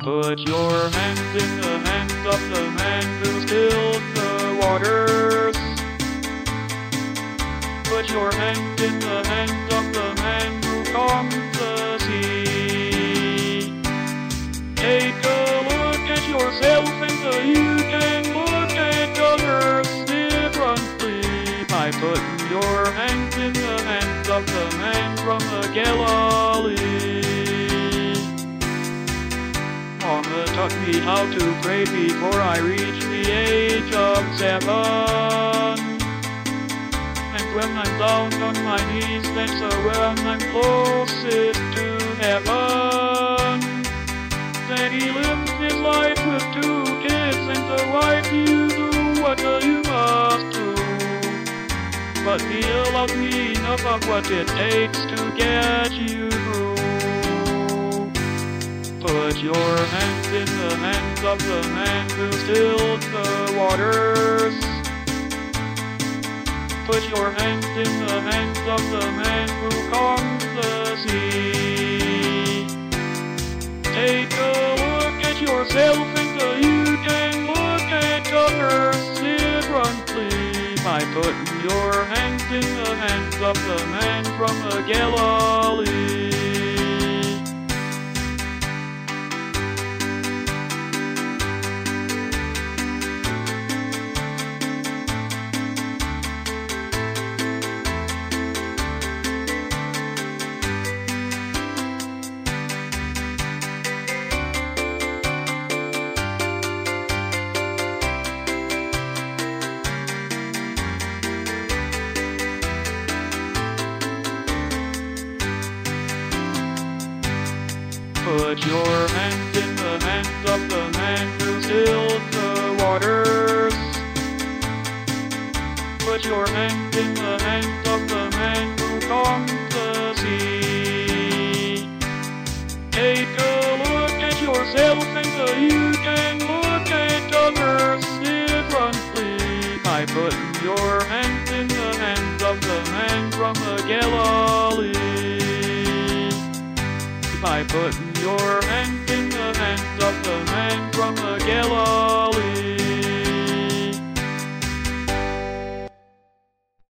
Put your hand in the hand of the man who stilled the waters. Put your hand in the hand of the man who calmed the sea. Take a look at yourself and you can look at others differently by putting your hand in the hand of the man from the Galilee. Mama taught me how to pray before I reached the age of 7. And when I'm down on my knees, that's when I'm closest to heaven. Daddy lived his life with 2 kids and a wife. You do what you must do, but he loved me enough of what it takes to get you through. Put your hand in the hand of the man who stilled the waters. Put your hand in the hand of the man who calmed the sea. Take a look at yourself and you can look at others differently by putting your hand in the hand of the man from the Galilee. Put your hand in the hand of the man who stilled the waters. Put your hand in the hand of the man who calmed the sea. Take a look at yourself and you can look at others differently by putting your hand in the hand of the man from the Galilee. By putting your hand in the hand of the man from the Galilee.